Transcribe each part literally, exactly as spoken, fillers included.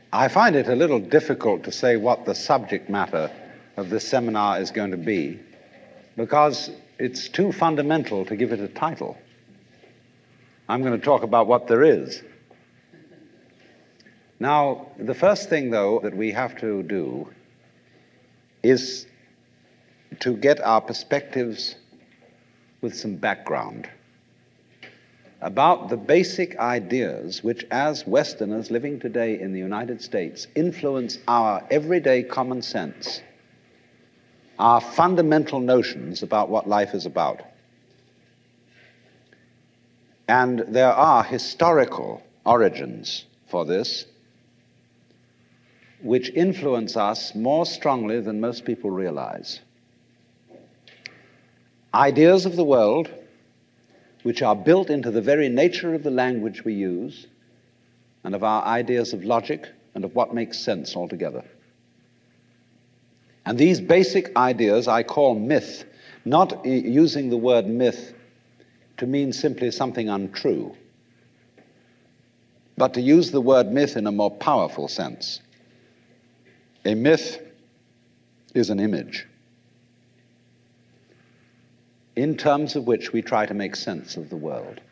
I find it a little difficult to say what the subject matter of this seminar is going to be, because it's too fundamental to give it a title. I'm going to talk about what there is. Now, the first thing, though, that we have to do is to get our perspectives with some background about the basic ideas which, as Westerners living today in the United States, influence our everyday common sense, our fundamental notions about what life is about. And there are historical origins for this which influence us more strongly than most people realize. Ideas of the world which are built into the very nature of the language we use and of our ideas of logic and of what makes sense altogether. And these basic ideas I call myth, not using the word myth to mean simply something untrue, but to use the word myth in a more powerful sense. A myth is an image in terms of which we try to make sense of the world.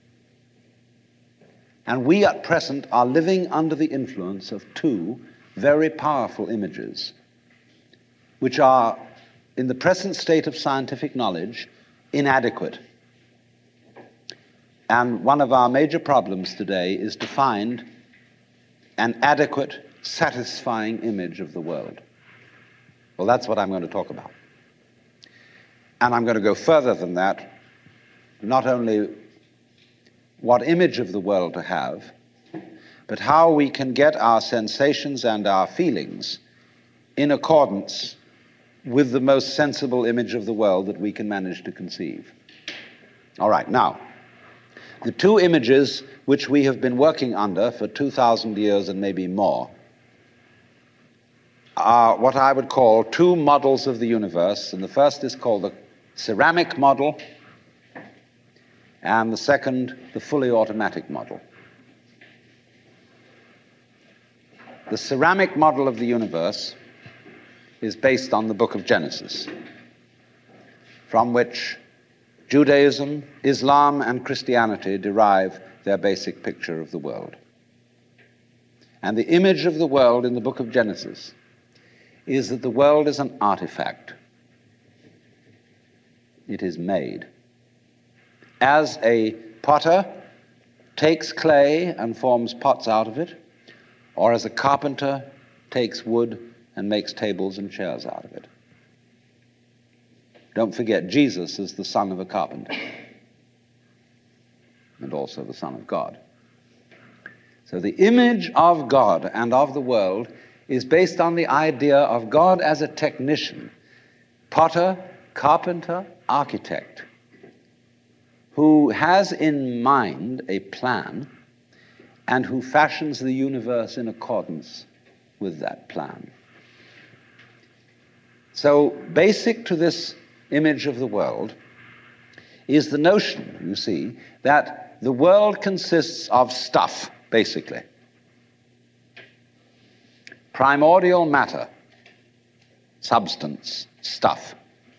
And we at present are living under the influence of two very powerful images, which are, in the present state of scientific knowledge, inadequate. And one of our major problems today is to find an adequate, satisfying image of the world. Well, that's what I'm going to talk about. And I'm going to go further than that, not only what image of the world to have, but how we can get our sensations and our feelings in accordance with the most sensible image of the world that we can manage to conceive. All right, now, the two images which we have been working under for two thousand years and maybe more are what I would call two models of the universe, and the first is called the ceramic model, and the second, the fully automatic model. The ceramic model of the universe is based on the book of Genesis, from which Judaism, Islam, and Christianity derive their basic picture of the world. And the image of the world in the book of Genesis is that the world is an artifact. It is made. As a potter takes clay and forms pots out of it, or as a carpenter takes wood and makes tables and chairs out of it. Don't forget, Jesus is the son of a carpenter and also the Son of God. So the image of God and of the world is based on the idea of God as a technician, potter, carpenter, architect, who has in mind a plan and who fashions the universe in accordance with that plan. So basic to this image of the world is the notion, you see, that the world consists of stuff, basically. Primordial matter, substance, stuff,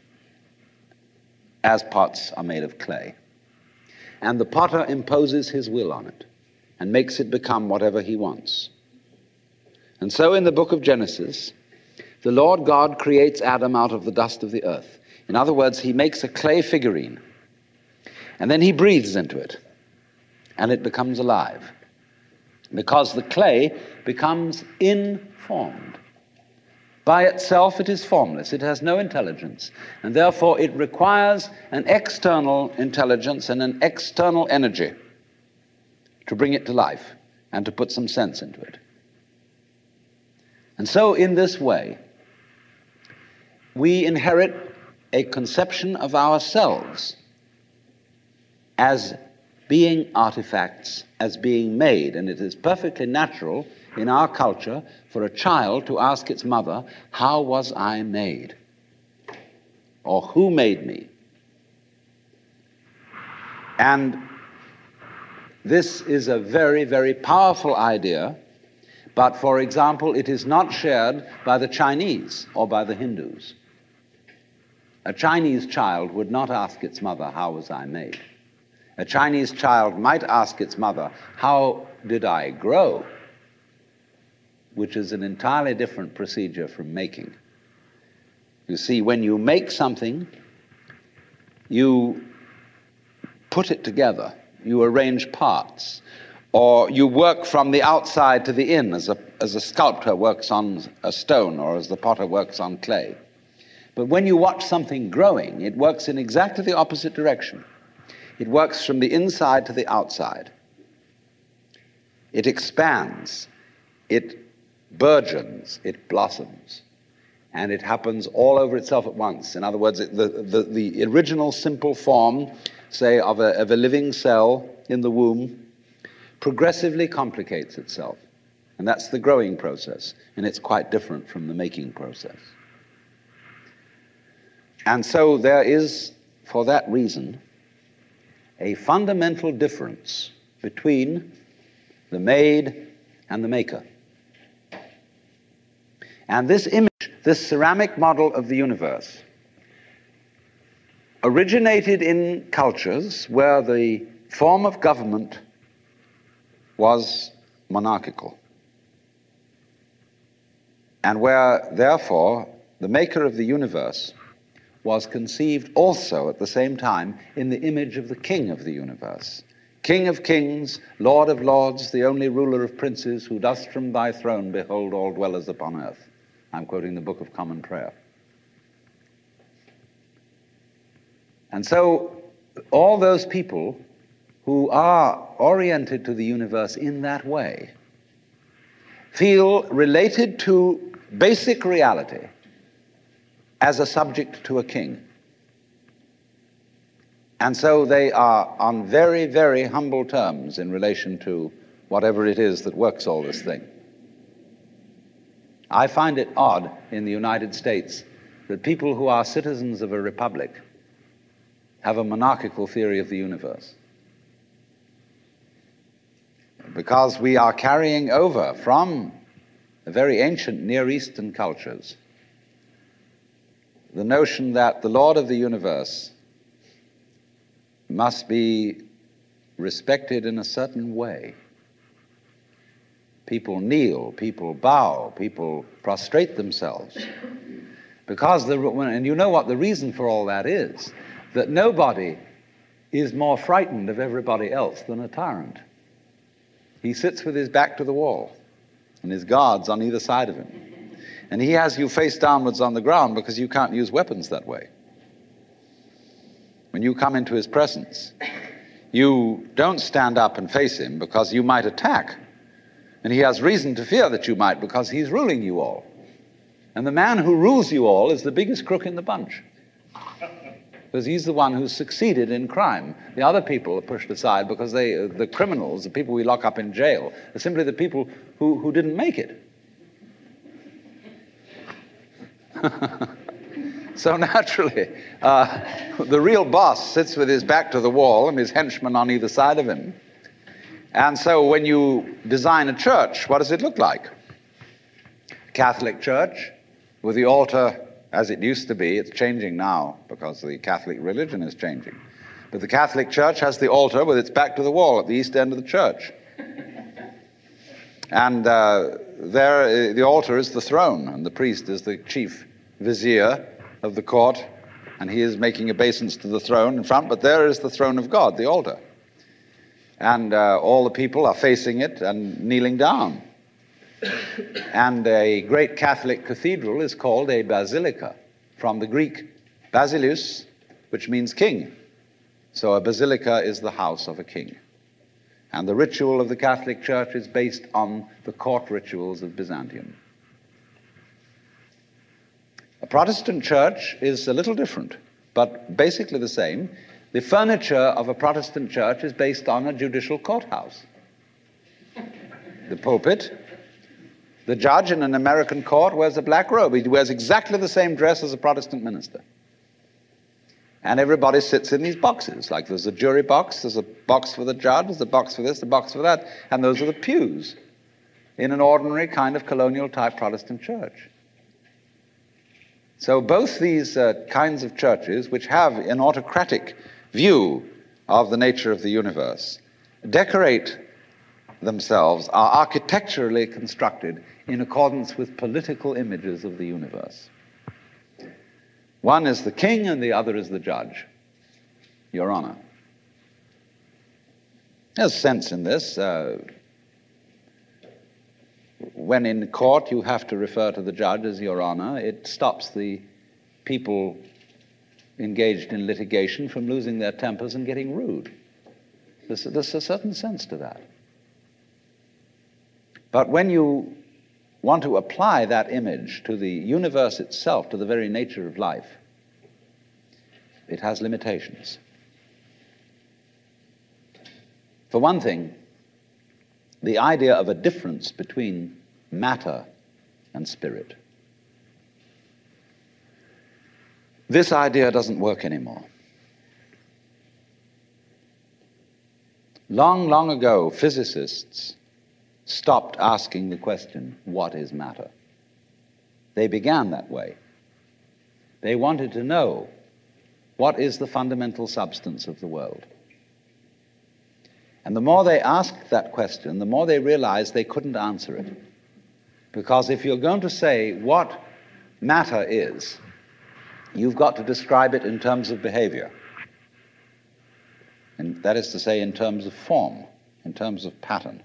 as pots are made of clay. And the potter imposes his will on it and makes it become whatever he wants. And so in the book of Genesis, the Lord God creates Adam out of the dust of the earth. In other words, he makes a clay figurine, and then he breathes into it, and it becomes alive, because the clay becomes informed. By itself, it is formless. It has no intelligence, and therefore it requires an external intelligence and an external energy to bring it to life and to put some sense into it. And so in this way, we inherit a conception of ourselves as being artifacts, as being made. And it is perfectly natural in our culture for a child to ask its mother, how was I made? Or who made me? And this is a very, very powerful idea, But, for example, it is not shared by the Chinese or by the Hindus. A Chinese child would not ask its mother, "How was I made?" A Chinese child might ask its mother, "How did I grow?" Which is an entirely different procedure from making. You see, when you make something, you put it together, you arrange parts, or you work from the outside to the in, as a, as a sculptor works on a stone or as the potter works on clay. But when you watch something growing, it works in exactly the opposite direction. It works from the inside to the outside. It expands, it burgeons, it blossoms, and it happens all over itself at once. In other words, it, the, the, the original simple form, say, of a, of a living cell in the womb, progressively complicates itself. And that's the growing process, and it's quite different from the making process. And so there is, for that reason, a fundamental difference between the made and the maker. And this image, this ceramic model of the universe, originated in cultures where the form of government was monarchical, and where, therefore, the maker of the universe was conceived also at the same time in the image of the king of the universe. King of kings, Lord of lords, the only ruler of princes, who dost from thy throne behold all dwellers upon earth. I'm quoting the Book of Common Prayer. And so all those people who are oriented to the universe in that way feel related to basic reality as a subject to a king. And so they are on very, very humble terms in relation to whatever it is that works all this thing. I find it odd in the United States that people who are citizens of a republic have a monarchical theory of the universe, because we are carrying over from the very ancient Near Eastern cultures the notion that the Lord of the universe must be respected in a certain way. People kneel, people bow, people prostrate themselves. Because, the, and you know what the reason for all that is, that nobody is more frightened of everybody else than a tyrant. He sits with his back to the wall, and his guards on either side of him. And he has you face downwards on the ground because you can't use weapons that way. When you come into his presence, you don't stand up and face him because you might attack. And he has reason to fear that you might, because he's ruling you all. And the man who rules you all is the biggest crook in the bunch, because he's the one who's succeeded in crime. The other people are pushed aside because they, the criminals, the people we lock up in jail, are simply the people who, who didn't make it. So naturally, uh, the real boss sits with his back to the wall and his henchmen on either side of him. And so when you design a church, what does it look like? Catholic church with the altar as it used to be. It's changing now because the Catholic religion is changing. But the Catholic church has the altar with its back to the wall at the east end of the church. And uh, there, uh, the altar is the throne, and the priest is the chief vizier of the court, and he is making obeisance to the throne in front, but there is the throne of God, the altar. And uh, all the people are facing it and kneeling down. And a great Catholic cathedral is called a basilica, from the Greek basileus, which means king. So a basilica is the house of a king. And the ritual of the Catholic Church is based on the court rituals of Byzantium. A Protestant church is a little different, but basically the same. The furniture of a Protestant church is based on a judicial courthouse. The pulpit. The judge in an American court wears a black robe. He wears exactly the same dress as a Protestant minister. And everybody sits in these boxes. Like there's a jury box, there's a box for the judge, there's a box for this, a box for that, and those are the pews. in an ordinary kind of colonial-type Protestant church. So both these uh, kinds of churches, which have an autocratic view of the nature of the universe, decorate themselves, are architecturally constructed in accordance with political images of the universe. One is the king and the other is the judge, Your Honor. There's sense in this. Uh, when in court you have to refer to the judge as Your Honor, it stops the people engaged in litigation from losing their tempers and getting rude. There's, there's a certain sense to that. But when you want to apply that image to the universe itself, to the very nature of life, it has limitations. For one thing, the idea of a difference between matter and spirit. This idea doesn't work anymore. Long, long ago, physicists stopped asking the question, what is matter? They began that way. They wanted to know, what is the fundamental substance of the world? And the more they asked that question, the more they realized they couldn't answer it. Because if you're going to say what matter is, you've got to describe it in terms of behavior. And that is to say, in terms of form, in terms of pattern.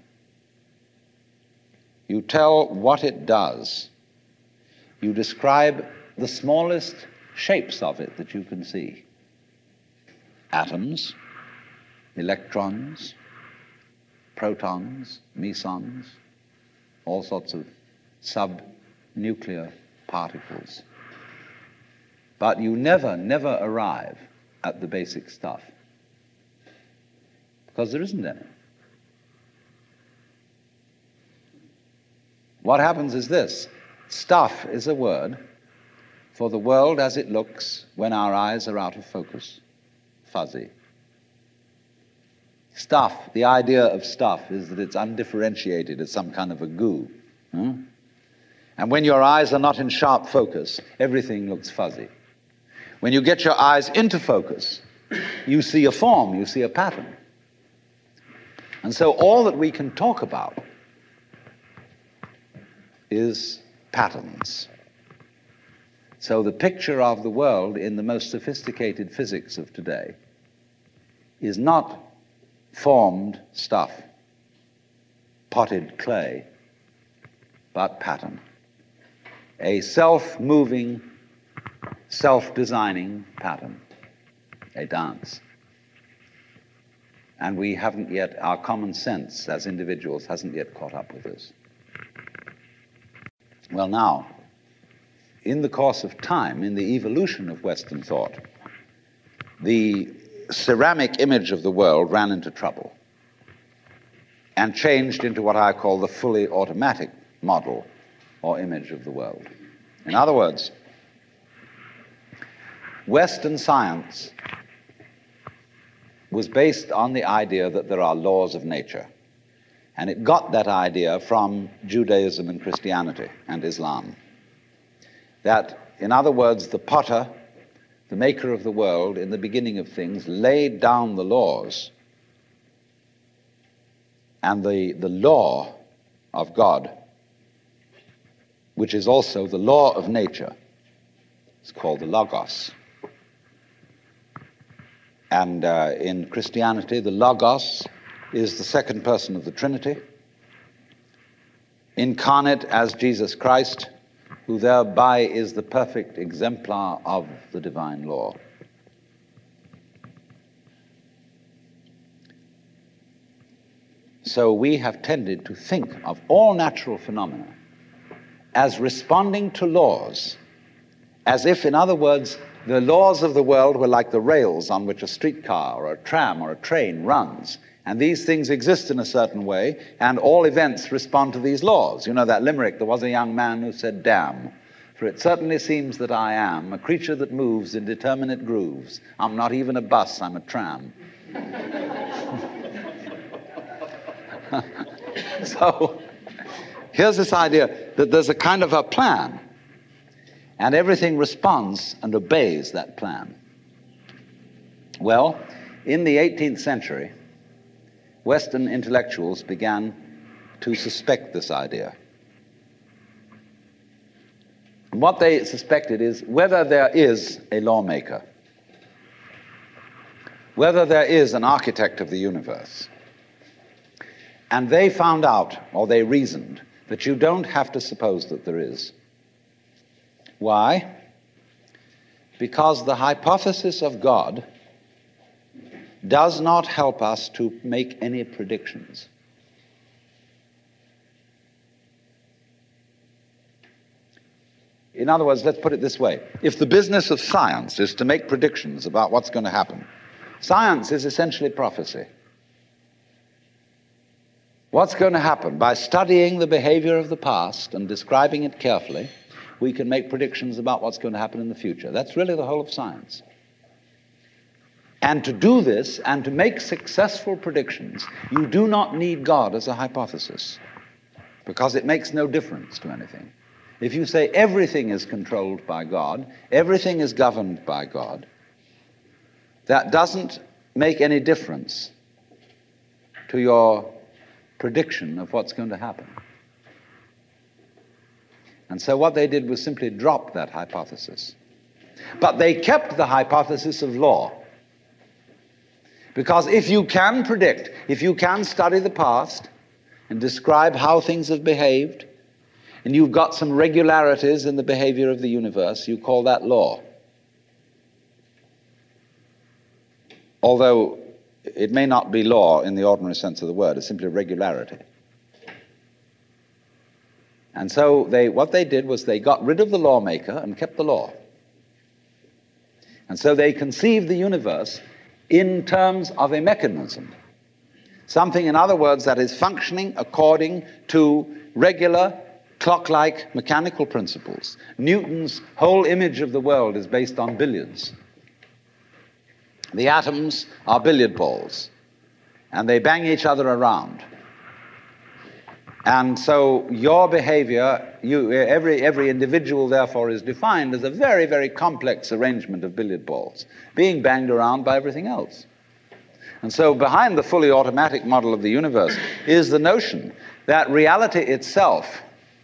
You tell what it does. You describe the smallest shapes of it that you can see. Atoms, electrons, protons, mesons, all sorts of subnuclear particles. But you never, never arrive at the basic stuff, because there isn't any. What happens is this: stuff is a word for the world as it looks when our eyes are out of focus, fuzzy. Stuff, the idea of stuff is that it's undifferentiated, it's some kind of a goo. Hmm? And when your eyes are not in sharp focus, everything looks fuzzy. When you get your eyes into focus, you see a form, you see a pattern. And so all that we can talk about is patterns. So the picture of the world in the most sophisticated physics of today is not formed stuff, potted clay, but pattern. A self-moving, self-designing pattern, a dance. And we haven't yet, our common sense as individuals hasn't yet caught up with this. Well, now, in the course of time, in the evolution of Western thought, the ceramic image of the world ran into trouble and changed into what I call the fully automatic model or image of the world. In other words, Western science was based on the idea that there are laws of nature. And it got that idea from Judaism and Christianity and Islam. That, in other words, the potter, the maker of the world, in the beginning of things, laid down the laws. And the, the law of God, which is also the law of nature, is called the Logos. And uh, in Christianity, the Logos is the second person of the Trinity, incarnate as Jesus Christ, who thereby is the perfect exemplar of the divine law. So we have tended to think of all natural phenomena as responding to laws, as if, in other words, the laws of the world were like the rails on which a streetcar or a tram or a train runs. And these things exist in a certain way, and all events respond to these laws. You know that limerick, there was a young man who said, "Damn, for it certainly seems that I am a creature that moves in determinate grooves. I'm not even a bus, I'm a tram." So, here's this idea that there's a kind of a plan, and everything responds and obeys that plan. Well, in the eighteenth century, Western intellectuals began to suspect this idea. And what they suspected is whether there is a lawmaker, whether there is an architect of the universe. And they found out, or they reasoned, that you don't have to suppose that there is. Why? Because the hypothesis of God does not help us to make any predictions. In other words, let's put it this way. If the business of science is to make predictions about what's going to happen, science is essentially prophecy. What's going to happen? By studying the behavior of the past and describing it carefully, we can make predictions about what's going to happen in the future. That's really the whole of science. And to do this and to make successful predictions, you do not need God as a hypothesis, because it makes no difference to anything. If you say everything is controlled by God, everything is governed by God, that doesn't make any difference to your prediction of what's going to happen. And so what they did was simply drop that hypothesis. But they kept the hypothesis of law. Because if you can predict, if you can study the past and describe how things have behaved, and you've got some regularities in the behavior of the universe, you call that law. Although it may not be law in the ordinary sense of the word, it's simply regularity. And so they, what they did was they got rid of the lawmaker and kept the law. And so they conceived the universe in terms of a mechanism. Something, in other words, that is functioning according to regular, clock-like mechanical principles. Newton's whole image of the world is based on billiards. The atoms are billiard balls, and they bang each other around. And so your behavior, you, every, every individual, therefore, is defined as a very, very complex arrangement of billiard balls, being banged around by everything else. And so behind the fully automatic model of the universe is the notion that reality itself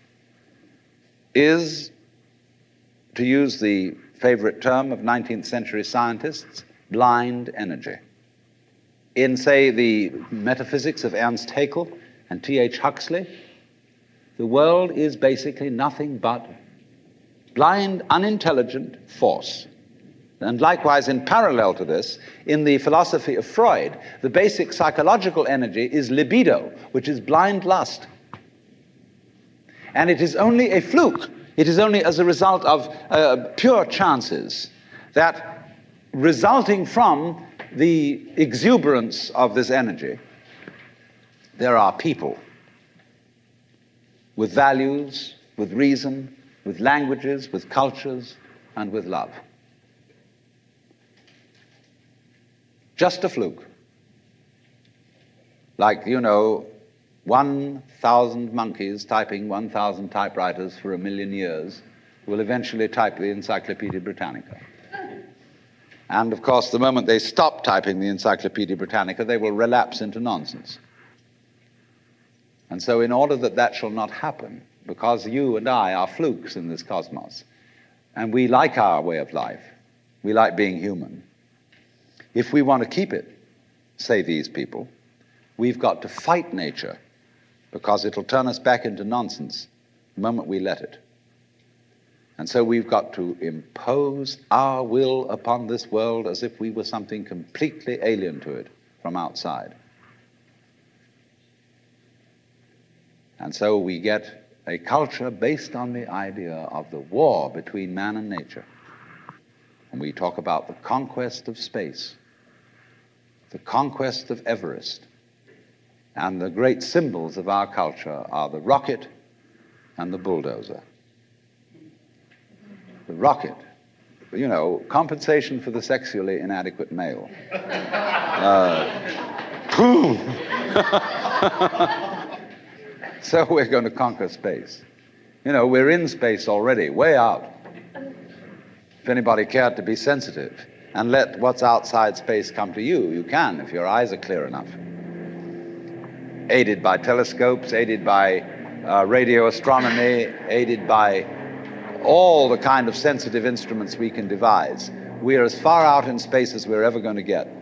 is, to use the favorite term of nineteenth century scientists, blind energy. In, say, the metaphysics of Ernst Haeckel and T H Huxley, the world is basically nothing but blind, unintelligent force. And likewise, in parallel to this, in the philosophy of Freud, the basic psychological energy is libido, which is blind lust. And it is only a fluke. It is only as a result of uh, pure chances that, resulting from the exuberance of this energy, there are people with values, with reason, with languages, with cultures, and with love. Just a fluke. Like, you know, one thousand monkeys typing one thousand typewriters for a million years will eventually type the Encyclopedia Britannica. And, of course, the moment they stop typing the Encyclopedia Britannica, they will relapse into nonsense. And so in order that that shall not happen, because you and I are flukes in this cosmos, and we like our way of life, we like being human, if we want to keep it, say these people, we've got to fight nature, because it'll turn us back into nonsense the moment we let it. And so we've got to impose our will upon this world as if we were something completely alien to it from outside. And so we get a culture based on the idea of the war between man and nature. And we talk about the conquest of space, the conquest of Everest. And the great symbols of our culture are the rocket and the bulldozer. The rocket, you know, compensation for the sexually inadequate male. Uh, So we're going to conquer space. You know, we're in space already, way out. If anybody cared to be sensitive and let what's outside space come to you, you can, if your eyes are clear enough. Aided by telescopes, aided by uh, radio astronomy, aided by all the kind of sensitive instruments we can devise. We are as far out in space as we're ever going to get.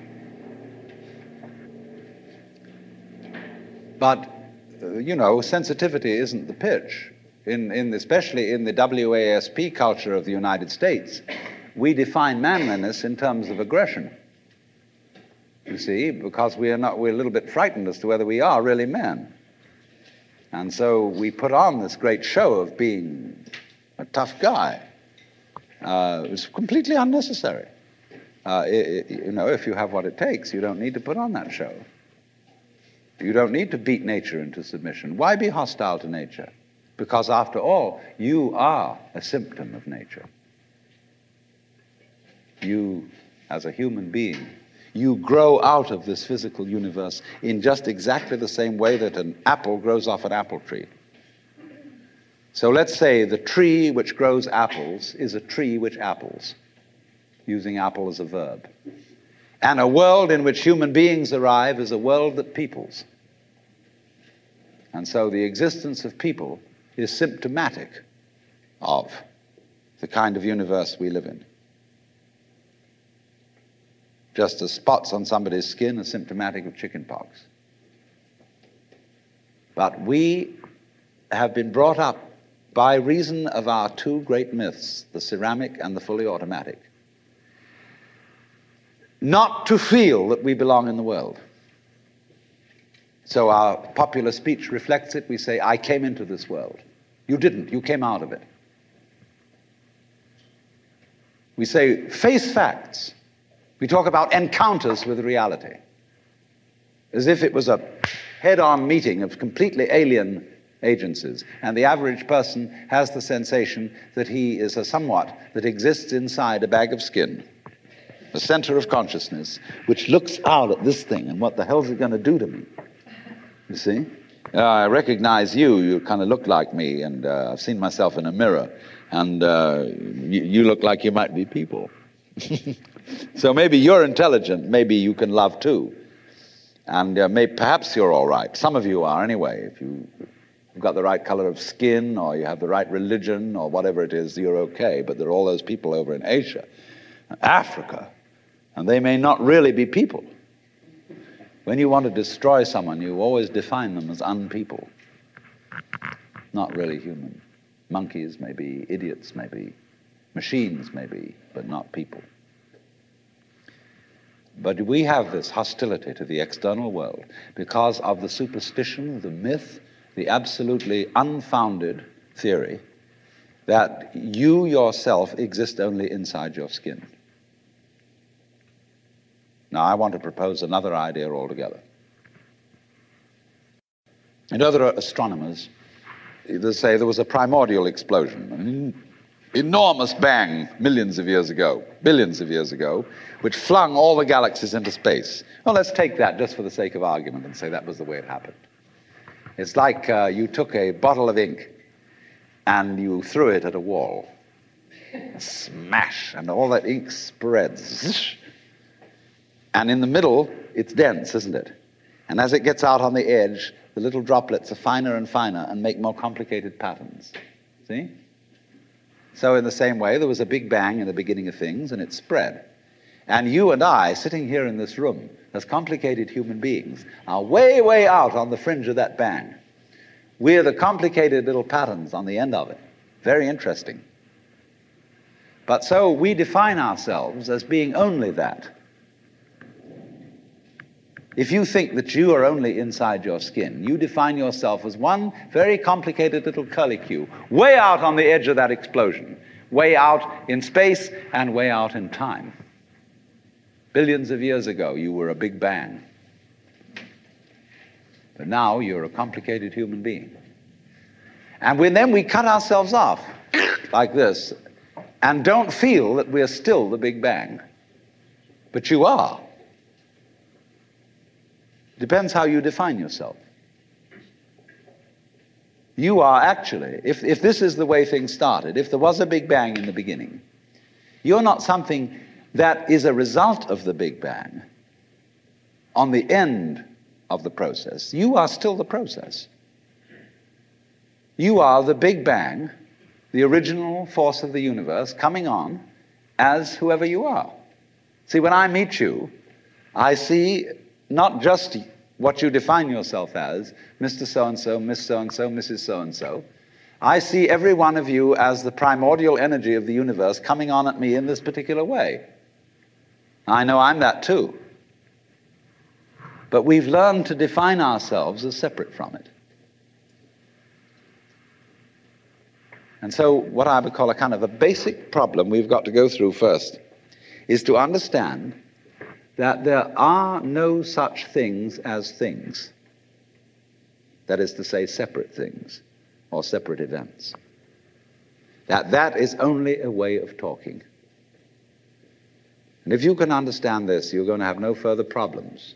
But, uh, you know, sensitivity isn't the pitch. In, in, especially in the W A S P culture of the United States, we define manliness in terms of aggression. You see, because we are not, we're a little bit frightened as to whether we are really men. And so we put on this great show of being a tough guy. Uh, it's completely unnecessary. Uh, it, it, you know, if you have what it takes, you don't need to put on that show. You don't need to beat nature into submission. Why be hostile to nature? Because after all, you are a symptom of nature. You, as a human being, you grow out of this physical universe in just exactly the same way that an apple grows off an apple tree. So let's say the tree which grows apples is a tree which apples, using apple as a verb. And a world in which human beings arrive is a world that peoples. And so the existence of people is symptomatic of the kind of universe we live in. Just as spots on somebody's skin are symptomatic of chickenpox. But we have been brought up by reason of our two great myths, the ceramic and the fully automatic, not to feel that we belong in the world. So our popular speech reflects it. We say, I came into this world. You didn't. You came out of it. We say, face facts. We talk about encounters with reality, as if it was a head-on meeting of completely alien agencies. And the average person has the sensation that he is a somewhat that exists inside a bag of skin, the center of consciousness, which looks out at this thing, and what the hell is it going to do to me? You see? Uh, I recognize you. You kind of look like me, and uh, I've seen myself in a mirror, and uh, you, you look like you might be people. So maybe you're intelligent. Maybe you can love too. And uh, may, perhaps you're all right. Some of you are anyway. If you, you've got the right color of skin, or you have the right religion, or whatever it is, you're okay. But there are all those people over in Asia, Africa, and they may not really be people. When you want to destroy someone, you always define them as unpeople, not really human. Monkeys, maybe idiots, maybe machines, maybe, but not people. But we have this hostility to the external world because of the superstition, the myth, the absolutely unfounded theory that you yourself exist only inside your skin. Now, I want to propose another idea altogether. And other astronomers, they say there was a primordial explosion, an enormous bang millions of years ago, billions of years ago, which flung all the galaxies into space. Well, let's take that just for the sake of argument and say that was the way it happened. It's like uh, you took a bottle of ink and you threw it at a wall. Smash, and all that ink spreads. And in the middle, it's dense, isn't it? And as it gets out on the edge, the little droplets are finer and finer and make more complicated patterns. See? So in the same way, there was a big bang in the beginning of things, and it spread. And you and I, sitting here in this room, as complicated human beings, are way, way out on the fringe of that bang. We're the complicated little patterns on the end of it. Very interesting. But so we define ourselves as being only that. If you think that you are only inside your skin, you define yourself as one very complicated little curlicue, way out on the edge of that explosion, way out in space and way out in time. Billions of years ago, you were a big bang. But now you're a complicated human being. And when then we cut ourselves off like this and don't feel that we're still the big bang. But you are. Depends how you define yourself. You are actually, if, if this is the way things started, if there was a Big Bang in the beginning, you're not something that is a result of the Big Bang on the end of the process. You are still the process. You are the Big Bang, the original force of the universe, coming on as whoever you are. See, when I meet you, I see not just what you define yourself as, Mister So-and-so, Miss So-and-so, Missus So-and-so. I see every one of you as the primordial energy of the universe coming on at me in this particular way. I know I'm that too. But we've learned to define ourselves as separate from it. And so what I would call a kind of a basic problem we've got to go through first is to understand that there are no such things as things. That is to say, separate things or separate events. That that is only a way of talking. And if you can understand this, you're going to have no further problems.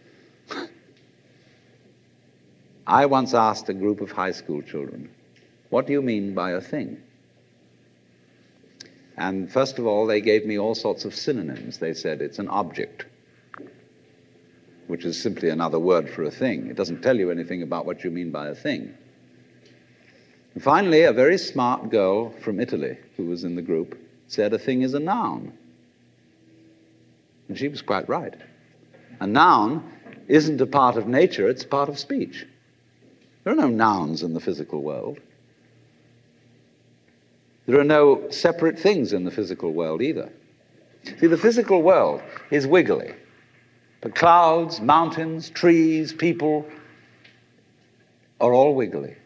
I once asked a group of high school children, what do you mean by a thing? And first of all, they gave me all sorts of synonyms. They said it's an object, which is simply another word for a thing. It doesn't tell you anything about what you mean by a thing. And finally, a very smart girl from Italy who was in the group said a thing is a noun. And she was quite right. A noun isn't a part of nature, it's a part of speech. There are no nouns in the physical world. There are no separate things in the physical world either. See, the physical world is wiggly. The clouds, mountains, trees, people are all wiggly.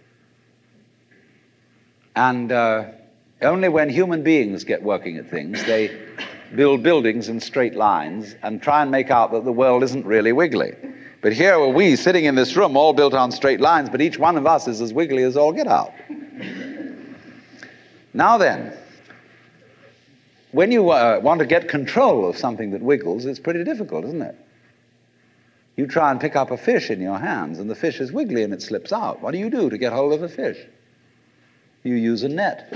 And uh, only when human beings get working at things, they build buildings in straight lines and try and make out that the world isn't really wiggly. But here are we sitting in this room all built on straight lines, but each one of us is as wiggly as all get out. Now then, when you uh, want to get control of something that wiggles, it's pretty difficult, isn't it? You try and pick up a fish in your hands, and the fish is wiggly and it slips out. What do you do to get hold of a fish? You use a net.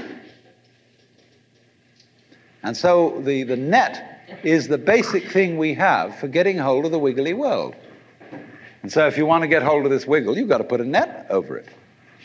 And so the, the net is the basic thing we have for getting hold of the wiggly world. And so if you want to get hold of this wiggle, you've got to put a net over it.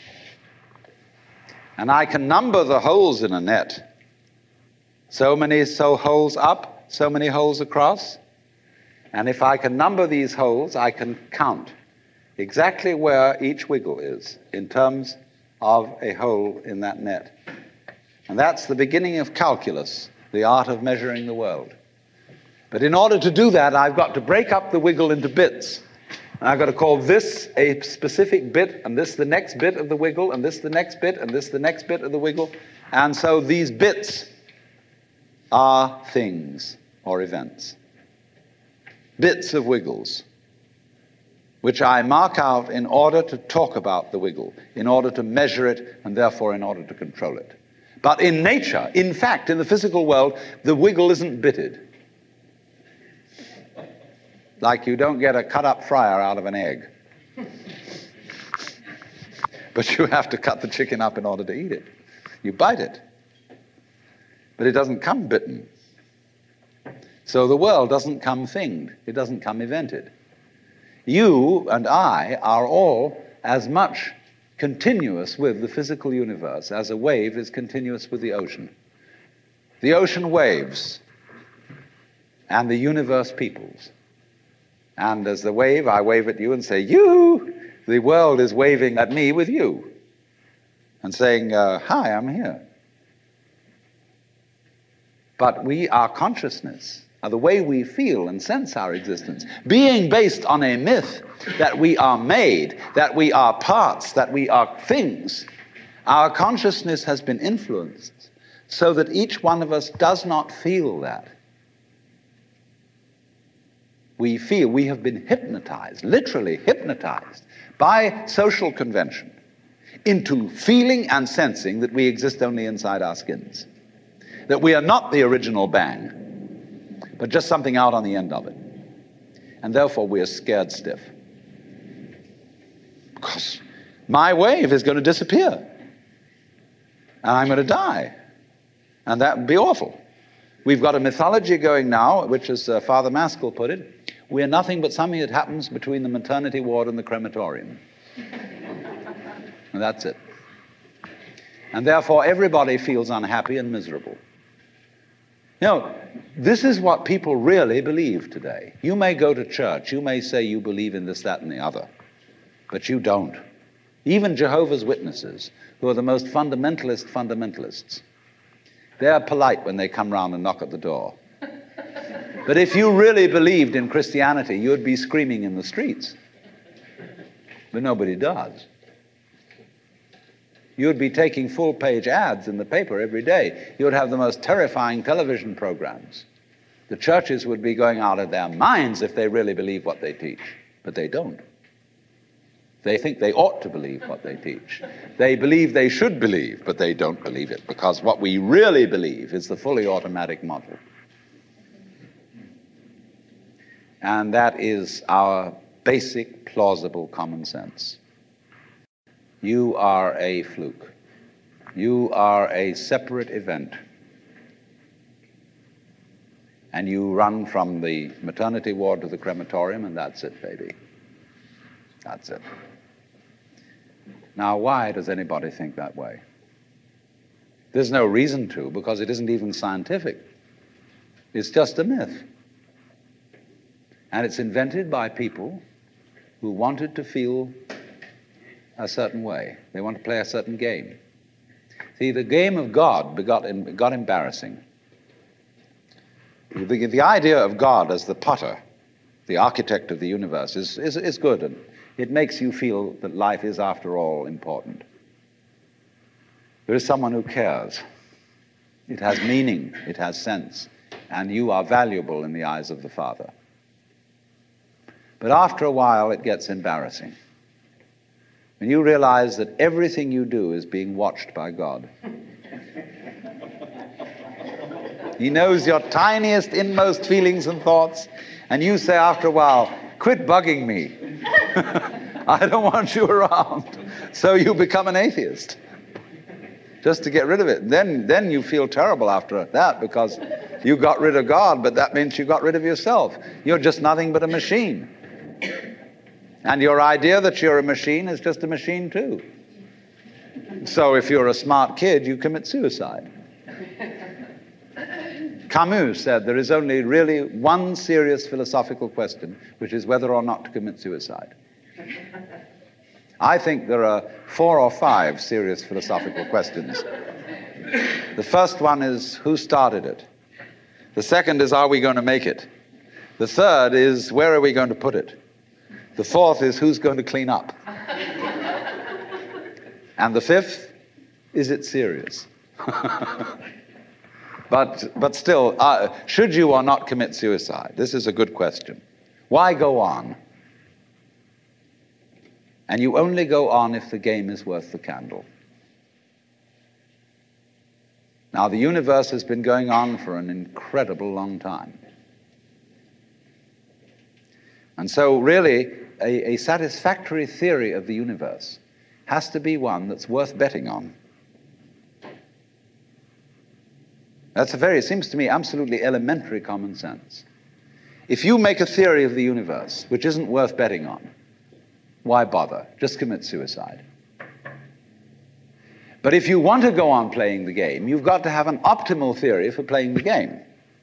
And I can number the holes in a net. So many so holes up, so many holes across. And if I can number these holes, I can count exactly where each wiggle is in terms of a hole in that net. And that's the beginning of calculus, the art of measuring the world. But in order to do that, I've got to break up the wiggle into bits. And I've got to call this a specific bit, and this the next bit of the wiggle, and this the next bit, and this the next bit of the wiggle. And so these bits are things or events. Bits of wiggles, which I mark out in order to talk about the wiggle, in order to measure it, and therefore in order to control it. But in nature, in fact, in the physical world, the wiggle isn't bitted. Like you don't get a cut-up fryer out of an egg. But you have to cut the chicken up in order to eat it. You bite it. But it doesn't come bitten. So the world doesn't come thinged. It doesn't come evented. You and I are all as much continuous with the physical universe as a wave is continuous with the ocean. The ocean waves, and the universe peoples. And as the wave, I wave at you and say, you! The world is waving at me with you and saying, uh, hi, I'm here. But we, our consciousness, the way we feel and sense our existence, being based on a myth that we are made, that we are parts, that we are things, our consciousness has been influenced so that each one of us does not feel that. We feel, we have been hypnotized, literally hypnotized, by social convention into feeling and sensing that we exist only inside our skins, that we are not the original bang, but just something out on the end of it. And therefore we are scared stiff. Because my wave is going to disappear. And I'm going to die. And that would be awful. We've got a mythology going now, which, as uh, Father Maskell put it, we're nothing but something that happens between the maternity ward and the crematorium. And that's it. And therefore, everybody feels unhappy and miserable. You know, this is what people really believe today. You may go to church, you may say you believe in this, that, and the other, but you don't. Even Jehovah's Witnesses, who are the most fundamentalist fundamentalists, they're polite when they come round and knock at the door. But if you really believed in Christianity, you'd be screaming in the streets. But nobody does. You'd be taking full-page ads in the paper every day. You'd have the most terrifying television programs. The churches would be going out of their minds if they really believe what they teach, but they don't. They think they ought to believe what they teach. They believe they should believe, but they don't believe it, because what we really believe is the fully automatic model. And that is our basic, plausible common sense. You are a fluke. You are a separate event. And you run from the maternity ward to the crematorium, and that's it, baby. That's it. Now, why does anybody think that way? There's no reason to, because it isn't even scientific. It's just a myth. And it's invented by people who wanted to feel a certain way. They want to play a certain game. See, the game of God begot, got embarrassing. The, the idea of God as the potter, the architect of the universe, is, is, is good, and it makes you feel that life is, after all, important. There is someone who cares. It has meaning, it has sense, and you are valuable in the eyes of the Father. But after a while, it gets embarrassing. When you realize that everything you do is being watched by God. He knows your tiniest, inmost feelings and thoughts, and you say after a while, quit bugging me. I don't want you around. So you become an atheist, just to get rid of it. And then, then you feel terrible after that, because you got rid of God, but that means you got rid of yourself. You're just nothing but a machine. And your idea that you're a machine is just a machine too. So if you're a smart kid, you commit suicide. Camus said there is only really one serious philosophical question, which is whether or not to commit suicide. I think there are four or five serious philosophical questions. The first one is, who started it? The second is, are we going to make it? The third is, where are we going to put it? The fourth is, who's going to clean up? And the fifth, is it serious? but, but still, uh, should you or not commit suicide? This is a good question. Why go on? And you only go on if the game is worth the candle. Now, the universe has been going on for an incredible long time. And so really, a, a satisfactory theory of the universe has to be one that's worth betting on. That's a very, it seems to me, absolutely elementary common sense. If you make a theory of the universe which isn't worth betting on, why bother? Just commit suicide. But if you want to go on playing the game, you've got to have an optimal theory for playing the game.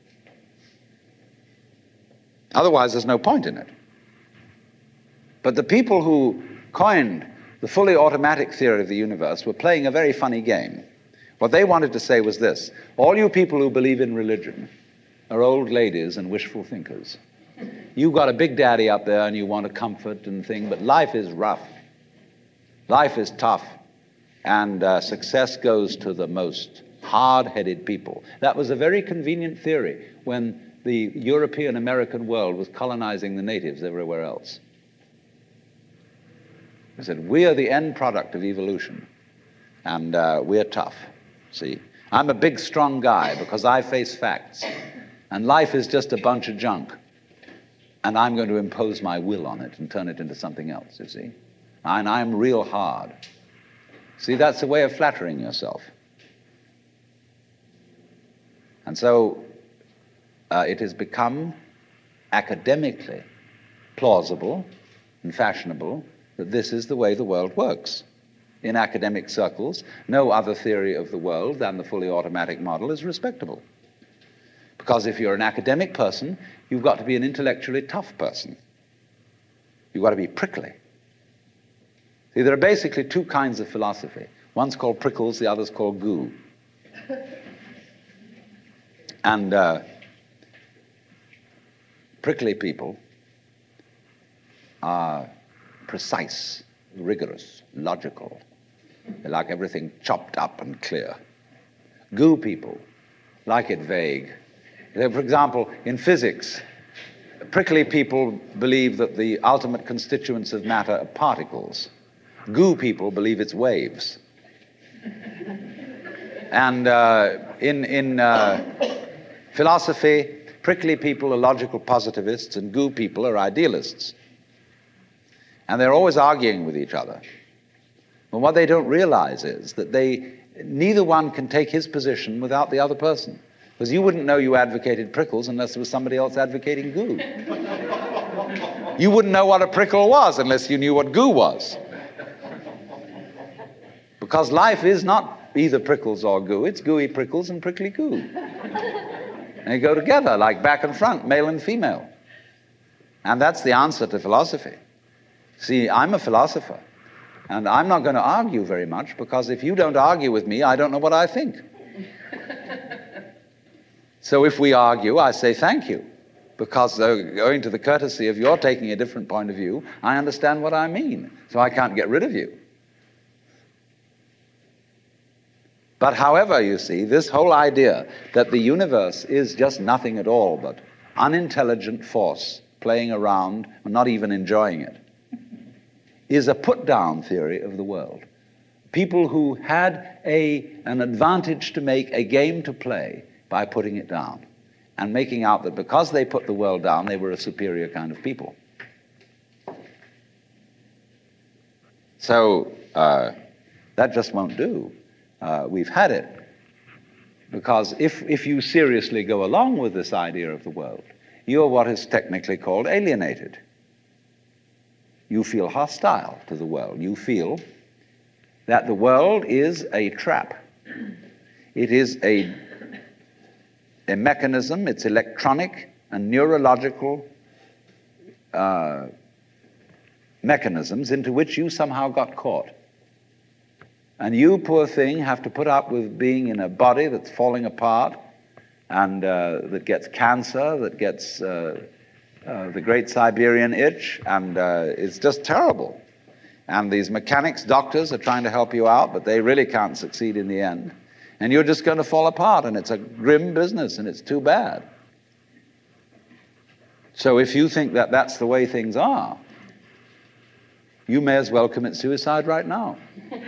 Otherwise, there's no point in it. But the people who coined the fully automatic theory of the universe were playing a very funny game. What they wanted to say was this: all you people who believe in religion are old ladies and wishful thinkers. You've got a big daddy up there and you want to comfort and thing, but life is rough. Life is tough. And uh, success goes to the most hard-headed people. That was a very convenient theory when the European-American world was colonizing the natives everywhere else. They said, we are the end product of evolution, and uh, we're tough, see. I'm a big, strong guy because I face facts, and life is just a bunch of junk, and I'm going to impose my will on it and turn it into something else, you see. and I'm real hard. See, that's a way of flattering yourself. And so uh, it has become academically plausible and fashionable that this is the way the world works. In academic circles, no other theory of the world than the fully automatic model is respectable. Because if you're an academic person, you've got to be an intellectually tough person. You've got to be prickly. See, there are basically two kinds of philosophy. One's called prickles, the other's called goo. And uh, prickly people are precise, rigorous, logical. They like everything chopped up and clear. Goo people like it vague. For example, in physics, prickly people believe that the ultimate constituents of matter are particles. Goo people believe it's waves. And uh, in, in uh, philosophy, prickly people are logical positivists and goo people are idealists. And they're always arguing with each other. But what they don't realize is that they, neither one can take his position without the other person. Because you wouldn't know you advocated prickles unless there was somebody else advocating goo. You wouldn't know what a prickle was unless you knew what goo was. Because life is not either prickles or goo, it's gooey prickles and prickly goo. And they go together like back and front, male and female. And that's the answer to philosophy. See, I'm a philosopher, and I'm not going to argue very much, because if you don't argue with me, I don't know what I think. So if we argue, I say thank you, because uh, owing to the courtesy of your taking a different point of view, I understand what I mean, so I can't get rid of you. But however, you see, this whole idea that the universe is just nothing at all but unintelligent force playing around and not even enjoying it is a put-down theory of the world. People who had a, an advantage to make, a game to play, by putting it down and making out that because they put the world down, they were a superior kind of people. So uh, that just won't do. Uh, we've had it. Because if, if you seriously go along with this idea of the world, you're what is technically called alienated. You feel hostile to the world. You feel that the world is a trap. It is a, a mechanism, it's electronic and neurological uh, mechanisms into which you somehow got caught. And you, poor thing, have to put up with being in a body that's falling apart and uh, that gets cancer, that gets uh, uh, the great Siberian itch, and uh, it's just terrible. And these mechanics, doctors are trying to help you out, but they really can't succeed in the end. And you're just going to fall apart, and it's a grim business, and it's too bad. So if you think that that's the way things are, you may as well commit suicide right now.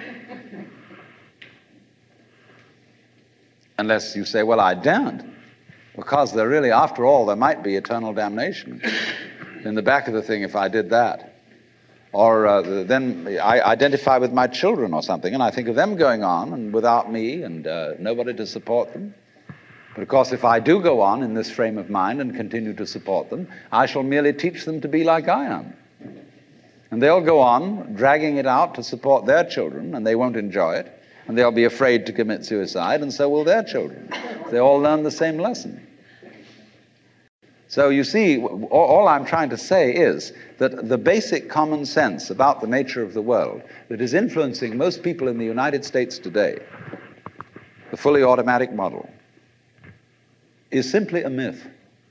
Unless you say, well, I daren't, because there really, after all, there might be eternal damnation in the back of the thing if I did that. Or uh, then I identify with my children or something, and I think of them going on and without me and uh, nobody to support them. But of course, if I do go on in this frame of mind and continue to support them, I shall merely teach them to be like I am. And they'll go on dragging it out to support their children, and they won't enjoy it. And they'll be afraid to commit suicide, and so will their children. They all learn the same lesson. So you see, all I'm trying to say is that the basic common sense about the nature of the world that is influencing most people in the United States today, the fully automatic model, is simply a myth.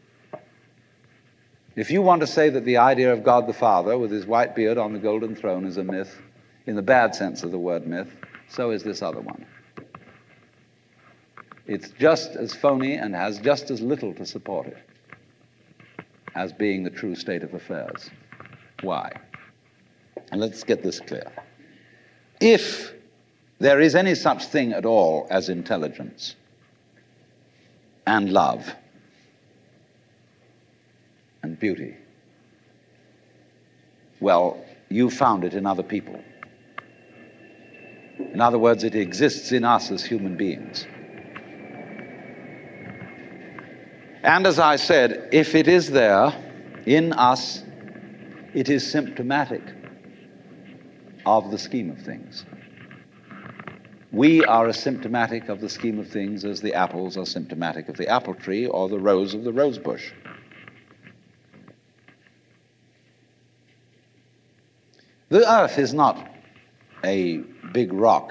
If you want to say that the idea of God the Father with his white beard on the golden throne is a myth, in the bad sense of the word myth, so is this other one. It's just as phony and has just as little to support it as being the true state of affairs. Why? And let's get this clear. If there is any such thing at all as intelligence and love and beauty, well, you found it in other people. In other words, it exists in us as human beings. And as I said, if it is there in us, it is symptomatic of the scheme of things. We are as symptomatic of the scheme of things as the apples are symptomatic of the apple tree or the rose of the rose bush. The earth is not a big rock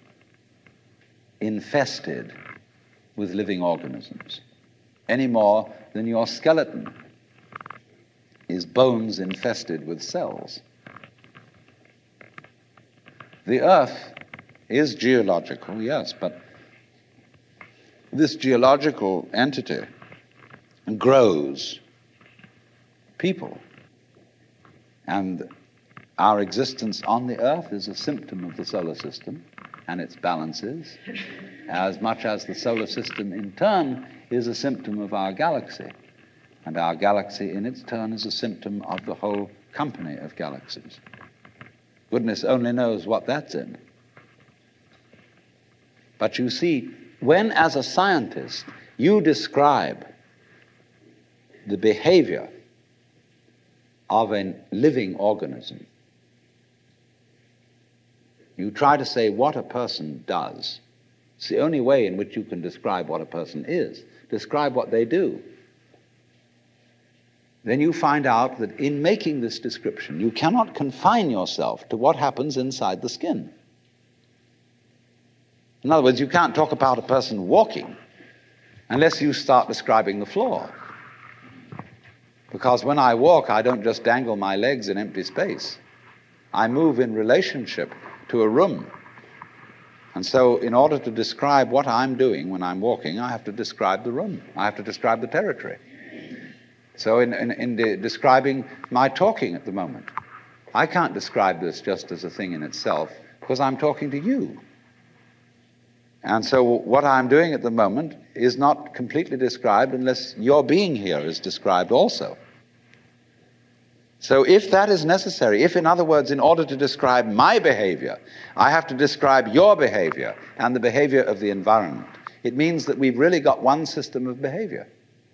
infested with living organisms, any more than your skeleton is bones infested with cells. The earth is geological, yes, but this geological entity grows people. And our existence on the earth is a symptom of the solar system and its balances, as much as the solar system in turn is a symptom of our galaxy. And our galaxy in its turn is a symptom of the whole company of galaxies. Goodness only knows what that's in. But you see, when as a scientist you describe the behavior of a living organism, you try to say what a person does. It's the only way in which you can describe what a person is. Describe what they do. Then you find out that in making this description, you cannot confine yourself to what happens inside the skin. In other words, you can't talk about a person walking unless you start describing the floor. Because when I walk, I don't just dangle my legs in empty space. I move in relationship to a room. And so in order to describe what I'm doing when I'm walking, I have to describe the room. I have to describe the territory. So in, in, in de- describing my talking at the moment, I can't describe this just as a thing in itself because I'm talking to you. And so what I'm doing at the moment is not completely described unless your being here is described also. So if that is necessary, if in other words, in order to describe my behavior, I have to describe your behavior and the behavior of the environment, it means that we've really got one system of behavior.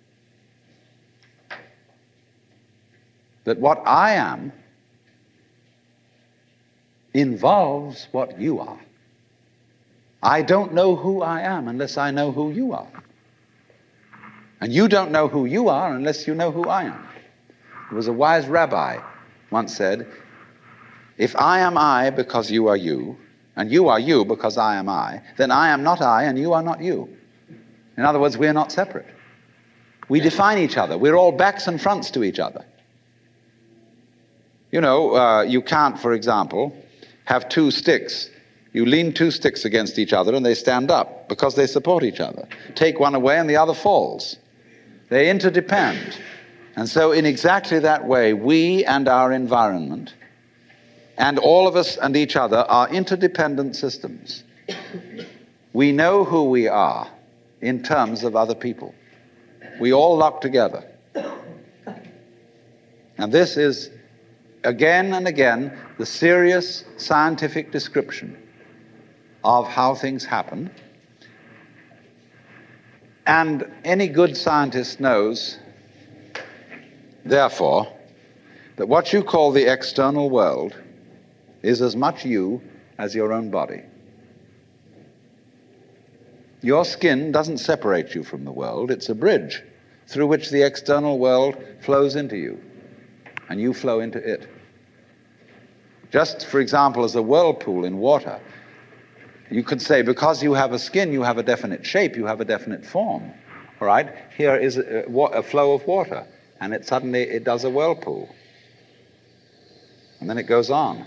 That what I am involves what you are. I don't know who I am unless I know who you are. And you don't know who you are unless you know who I am. There was a wise rabbi once said, if I am I because you are you, and you are you because I am I, then I am not I and you are not you. In other words, we are not separate. We define each other. We're all backs and fronts to each other. You know, uh, you can't, for example, have two sticks. You lean two sticks against each other and they stand up because they support each other. Take one away and the other falls. They interdepend. And so in exactly that way, we and our environment and all of us and each other are interdependent systems. We know who we are in terms of other people. We all lock together. And this is, again and again, the serious scientific description of how things happen. And any good scientist knows, therefore, that what you call the external world is as much you as your own body. Your skin doesn't separate you from the world. It's a bridge through which the external world flows into you, and you flow into it. Just, for example, as a whirlpool in water, you could say, because you have a skin, you have a definite shape, you have a definite form. All right? Here is a, a flow of water, and it suddenly it does a whirlpool. And then it goes on.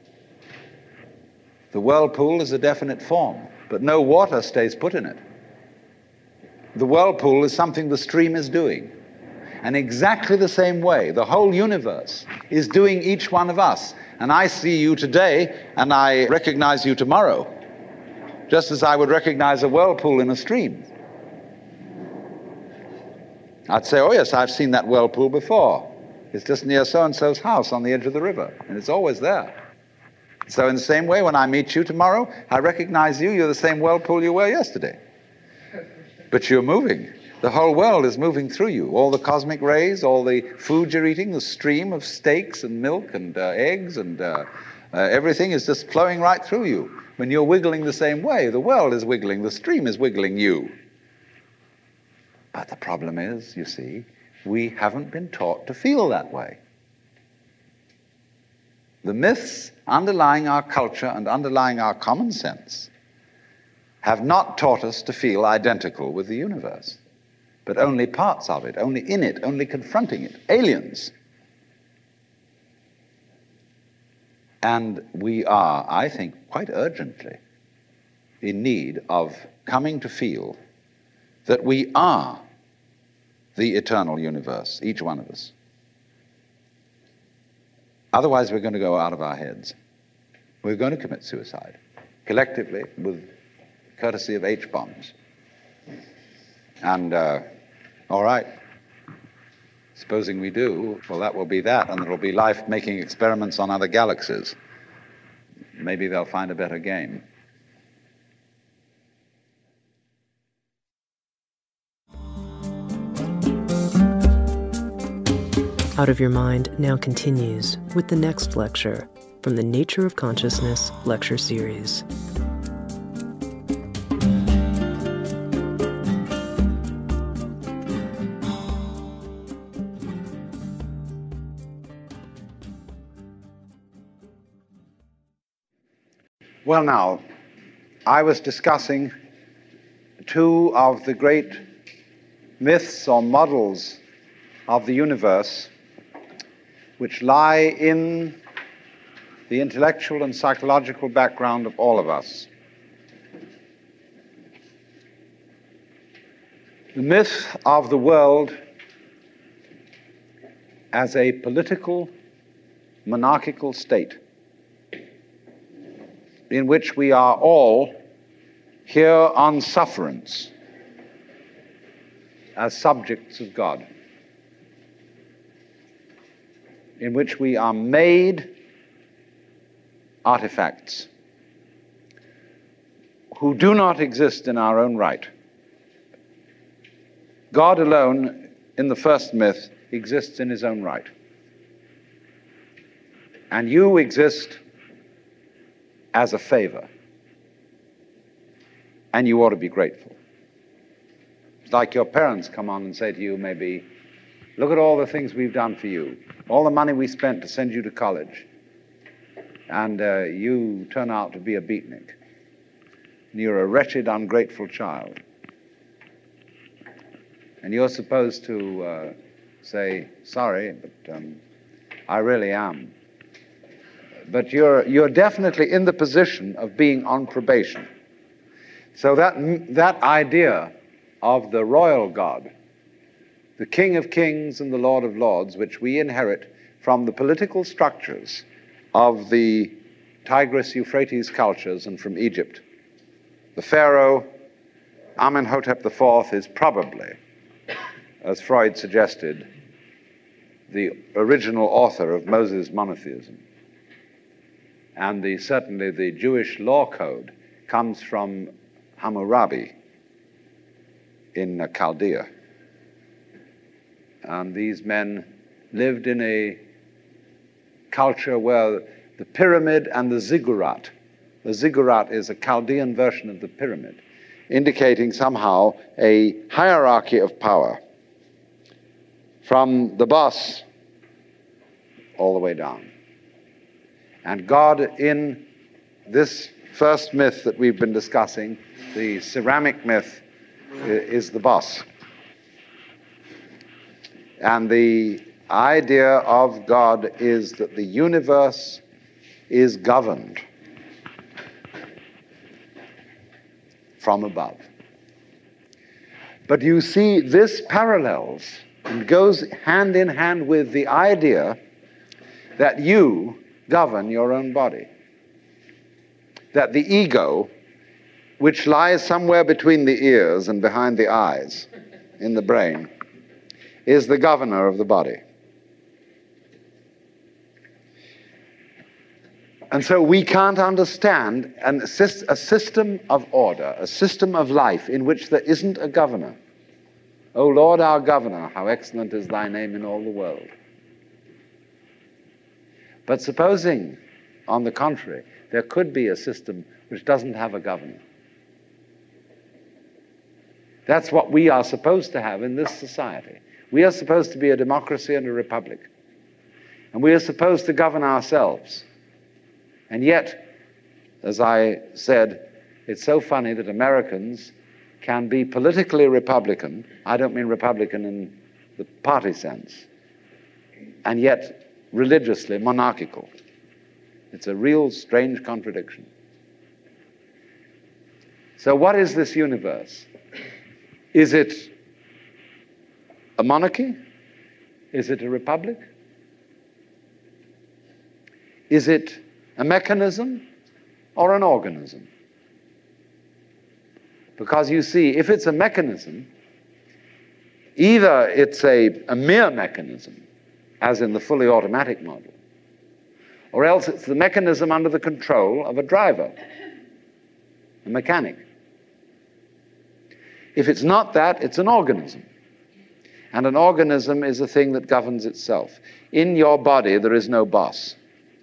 The whirlpool is a definite form, but no water stays put in it. The whirlpool is something the stream is doing. And exactly the same way, the whole universe is doing each one of us. And I see you today, and I recognize you tomorrow, just as I would recognize a whirlpool in a stream. I'd say, oh yes, I've seen that whirlpool before. It's just near so-and-so's house on the edge of the river, and it's always there. So in the same way, when I meet you tomorrow, I recognize you. You're the same whirlpool you were yesterday. But you're moving. The whole world is moving through you. All the cosmic rays, all the food you're eating, the stream of steaks and milk and uh, eggs and uh, uh, everything is just flowing right through you. When you're wiggling the same way, the world is wiggling, the stream is wiggling you. But the problem is, you see, we haven't been taught to feel that way. The myths underlying our culture and underlying our common sense have not taught us to feel identical with the universe, but only parts of it, only in it, only confronting it, aliens. And we are, I think, quite urgently in need of coming to feel that we are the eternal universe, each one of us. Otherwise, we're going to go out of our heads. We're going to commit suicide, collectively, with courtesy of H-bombs. And, uh, all right, supposing we do, well, that will be that, and there will be life making experiments on other galaxies. Maybe they'll find a better game. Out of Your Mind now continues with the next lecture from the Nature of Consciousness lecture series. Well, now, I was discussing two of the great myths or models of the universe which lie in the intellectual and psychological background of all of us. The myth of the world as a political, monarchical state in which we are all here on sufferance as subjects of God, in which we are made artifacts who do not exist in our own right. God alone, in the first myth, exists in his own right. And you exist as a favor. And you ought to be grateful. It's like your parents come on and say to you, maybe, look at all the things we've done for you, all the money we spent to send you to college, and uh, you turn out to be a beatnik. And you're a wretched, ungrateful child. And you're supposed to uh, say, sorry, but um, I really am. But you're, you're definitely in the position of being on probation. So that, that idea of the royal God, the King of Kings and the Lord of Lords, which we inherit from the political structures of the Tigris-Euphrates cultures and from Egypt. The Pharaoh, Amenhotep the Fourth, is probably, as Freud suggested, the original author of Moses' monotheism. And the, certainly the Jewish law code comes from Hammurabi in uh, Chaldea. And these men lived in a culture where the pyramid and the ziggurat, the ziggurat is a Chaldean version of the pyramid, indicating somehow a hierarchy of power from the boss all the way down. And God, in this first myth that we've been discussing, the ceramic myth, is the boss. And the idea of God is that the universe is governed from above. But you see, this parallels and goes hand in hand with the idea that you govern your own body. That the ego, which lies somewhere between the ears and behind the eyes in the brain, is the governor of the body. And so we can't understand an, a system of order, a system of life in which there isn't a governor. O Lord our governor, how excellent is thy name in all the world. But supposing, on the contrary, there could be a system which doesn't have a governor. That's what we are supposed to have in this society. We are supposed to be a democracy and a republic. And we are supposed to govern ourselves. And yet, as I said, it's so funny that Americans can be politically Republican. I don't mean Republican in the party sense. And yet, religiously monarchical. It's a real strange contradiction. So what is this universe? Is it a monarchy? Is it a republic? Is it a mechanism or an organism? Because you see, if it's a mechanism, either it's a, a mere mechanism, as in the fully automatic model, or else it's the mechanism under the control of a driver, a mechanic. If it's not that, it's an organism. And an organism is a thing that governs itself. In your body, there is no boss.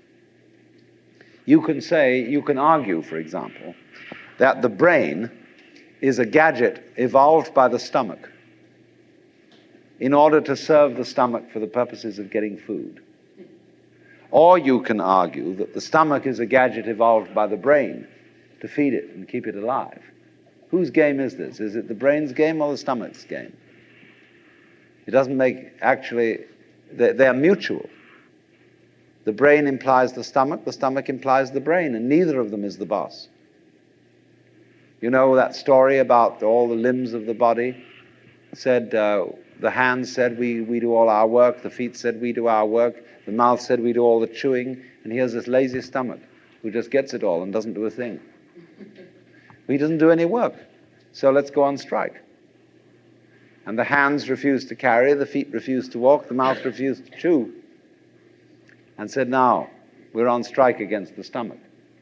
You can say, you can argue, for example, that the brain is a gadget evolved by the stomach in order to serve the stomach for the purposes of getting food. Or you can argue that the stomach is a gadget evolved by the brain to feed it and keep it alive. Whose game is this? Is it the brain's game or the stomach's game? It doesn't make, actually, they're, they're mutual. The brain implies the stomach, the stomach implies the brain, and neither of them is the boss. You know that story about all the limbs of the body? Said, uh, the hands said, we, we do all our work, the feet said, we do our work, the mouth said, we do all the chewing, and here's this lazy stomach who just gets it all and doesn't do a thing. He doesn't do any work, so let's go on strike. And the hands refused to carry, the feet refused to walk, the mouth refused to chew, and said, now, we're on strike against the stomach.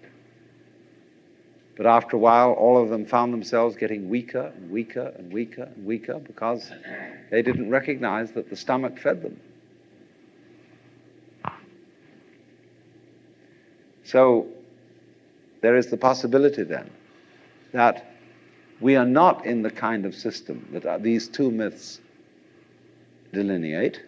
But after a while, all of them found themselves getting weaker and weaker and weaker and weaker because they didn't recognize that the stomach fed them. So there is the possibility then that we are not in the kind of system that these two myths delineate,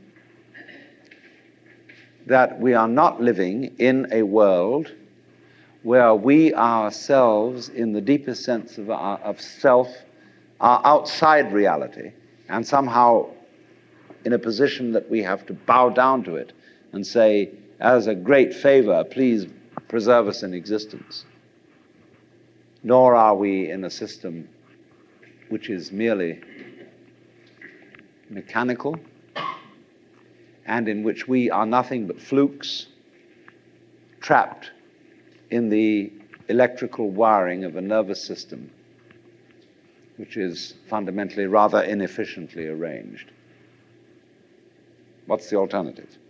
that we are not living in a world where we ourselves, in the deepest sense of, our, of self, are outside reality and somehow in a position that we have to bow down to it and say, as a great favor, please preserve us in existence. Nor are we in a system which is merely mechanical and in which we are nothing but flukes trapped in the electrical wiring of a nervous system which is fundamentally rather inefficiently arranged. What's the alternative?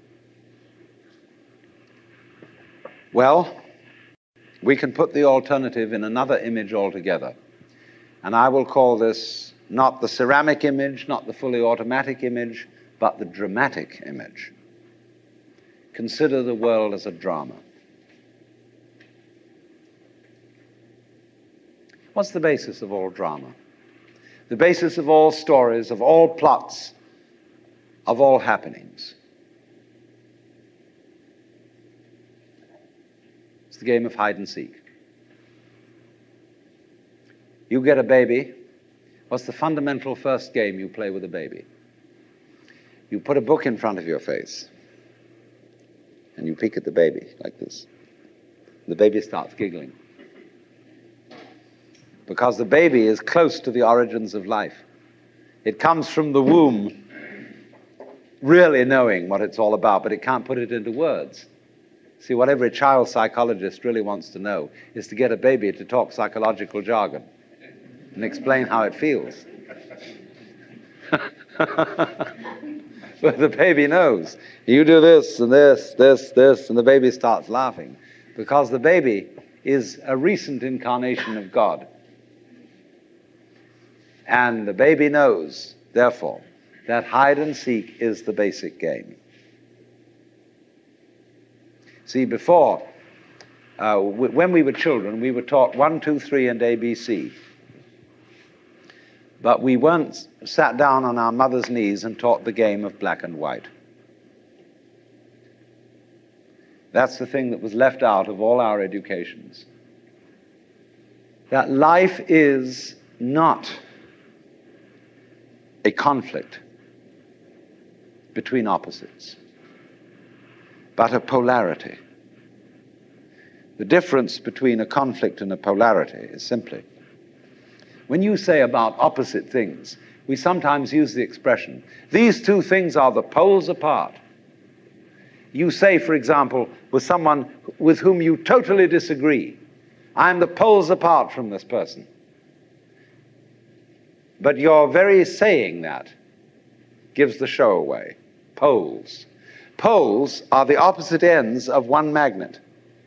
Well, we can put the alternative in another image altogether. And I will call this not the ceramic image, not the fully automatic image, but the dramatic image. Consider the world as a drama. What's the basis of all drama? The basis of all stories, of all plots, of all happenings. It's the game of hide and seek. You get a baby. What's the fundamental first game you play with a baby? You put a book in front of your face and you peek at the baby like this. The baby starts giggling. Because the baby is close to the origins of life. It comes from the womb really knowing what it's all about, but it can't put it into words. See, what every child psychologist really wants to know is to get a baby to talk psychological jargon and explain how it feels. But the baby knows. You do this and this, this, this, and the baby starts laughing. because the baby is a recent incarnation of God. And the baby knows, therefore, that hide and seek is the basic game. See, before, uh, w- when we were children, we were taught one, two, three, and A B C. But we weren't sat down on our mother's knees and taught the game of black and white. That's the thing that was left out of all our educations. That life is not a conflict between opposites, but a polarity. The difference between a conflict and a polarity is simply, when you say about opposite things, we sometimes use the expression, these two things are the poles apart. You say, for example, with someone with whom you totally disagree, I'm the poles apart from this person. But your very saying that gives the show away. Poles. Poles are the opposite ends of one magnet.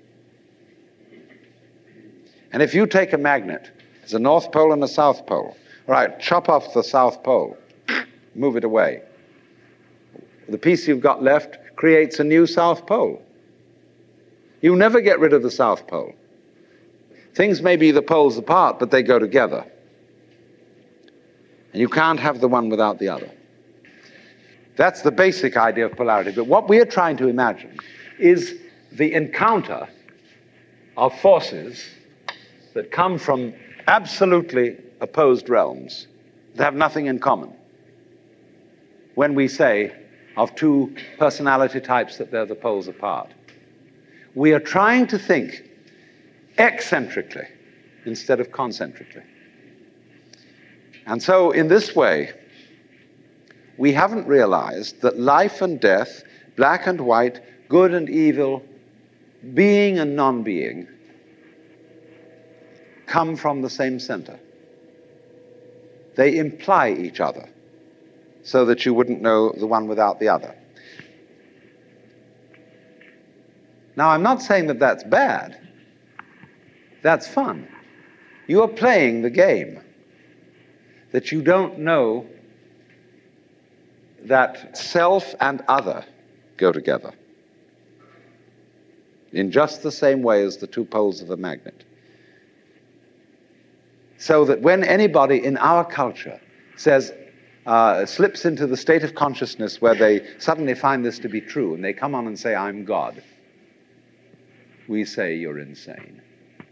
And if you take a magnet, there's a North Pole and a South Pole. All right, chop off the South Pole, move it away. The piece you've got left creates a new South Pole. You never get rid of the South Pole. Things may be the poles apart, but they go together. And you can't have the one without the other. That's the basic idea of polarity. But what we are trying to imagine is the encounter of forces that come from absolutely opposed realms that have nothing in common. When we say of two personality types that they're the poles apart, we are trying to think eccentrically instead of concentrically. And so in this way, we haven't realized that life and death, black and white, good and evil, being and non-being, come from the same center. They imply each other so that you wouldn't know the one without the other. Now, I'm not saying that that's bad. That's fun. You are playing the game that you don't know that self and other go together in just the same way as the two poles of a magnet. So that when anybody in our culture says, uh, slips into the state of consciousness where they suddenly find this to be true, and they come on and say, I'm God, we say, you're insane.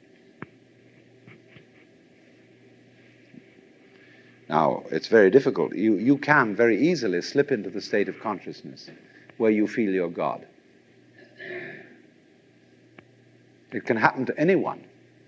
Now, it's very difficult. You, you can very easily slip into the state of consciousness where you feel you're God. It can happen to anyone.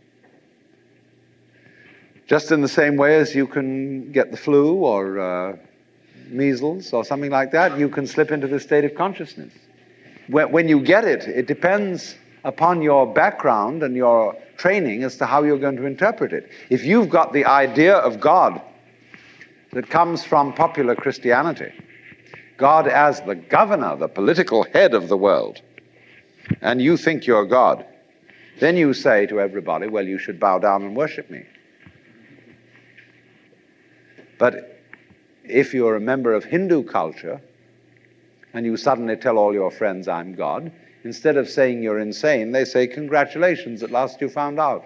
Just in the same way as you can get the flu or uh, measles or something like that, you can slip into this state of consciousness. When, when you get it, it depends upon your background and your training as to how you're going to interpret it. If you've got the idea of God that comes from popular Christianity, God as the governor, the political head of the world, and you think you're God, then you say to everybody, well, you should bow down and worship me. But if you're a member of Hindu culture and you suddenly tell all your friends, I'm God, instead of saying you're insane, they say, congratulations, at last you found out.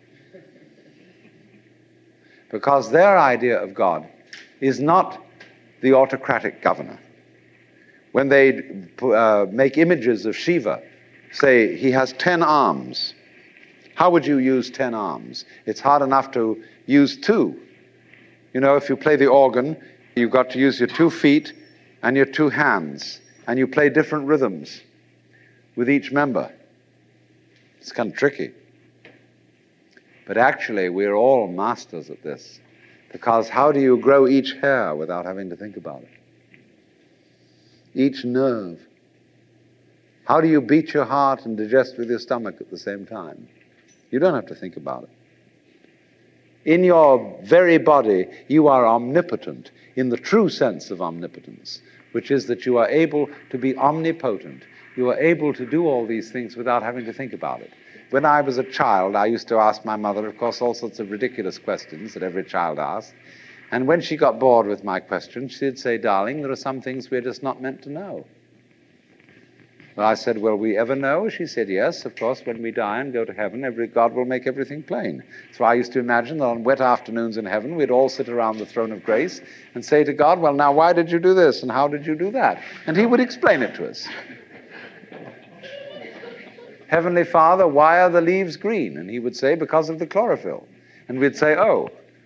Because their idea of God is not the autocratic governor. When they uh, make images of Shiva, say he has ten arms. How would you use ten arms? It's hard enough to use two. You know, if you play the organ, you've got to use your two feet and your two hands, and you play different rhythms with each member. It's kind of tricky. But actually, we're all masters at this, because how do you grow each hair without having to think about it? Each nerve. How do you beat your heart and digest with your stomach at the same time? You don't have to think about it. In your very body, you are omnipotent in the true sense of omnipotence, which is that you are able to be omnipotent. You are able to do all these things without having to think about it. When I was a child, I used to ask my mother, of course, all sorts of ridiculous questions that every child asks. And when she got bored with my questions, she'd say, darling, there are some things we're just not meant to know. Well, I said, will we ever know? She said, yes, of course, when we die and go to heaven, every, God will make everything plain. So I used to imagine that on wet afternoons in heaven, we'd all sit around the throne of grace and say to God, well, now, why did you do this? And how did you do that? And he would explain it to us. Heavenly Father, why are the leaves green? And he would say, because of the chlorophyll. And we'd say, oh.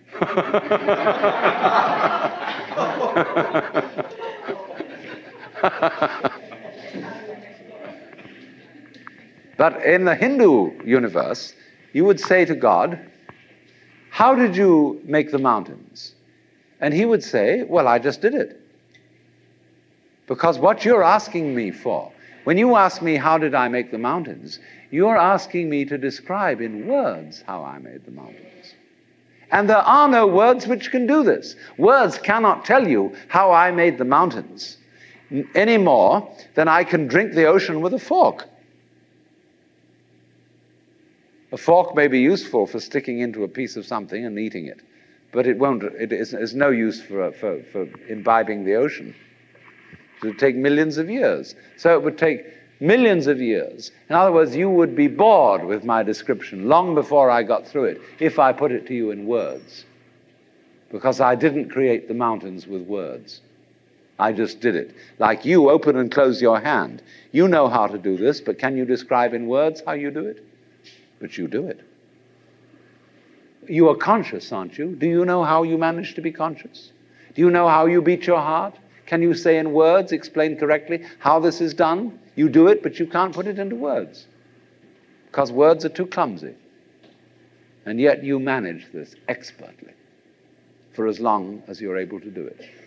But in the Hindu universe, you would say to God, how did you make the mountains? And he would say, well, I just did it. Because what you're asking me for, when you ask me how did I make the mountains, you're asking me to describe in words how I made the mountains. And there are no words which can do this. Words cannot tell you how I made the mountains any more than I can drink the ocean with a fork. A fork may be useful for sticking into a piece of something and eating it, but it won't. It is, is no use for, for, for imbibing the ocean. It would take millions of years. So it would take millions of years. In other words, you would be bored with my description long before I got through it if I put it to you in words, because I didn't create the mountains with words. I just did it. Like you open and close your hand. You know how to do this, but can you describe in words how you do it? But you do it. You are conscious, aren't you? Do you know how you manage to be conscious? Do you know how you beat your heart? Can you say in words, explain correctly how this is done? You do it, but you can't put it into words, because words are too clumsy. And yet you manage this expertly for as long as you're able to do it.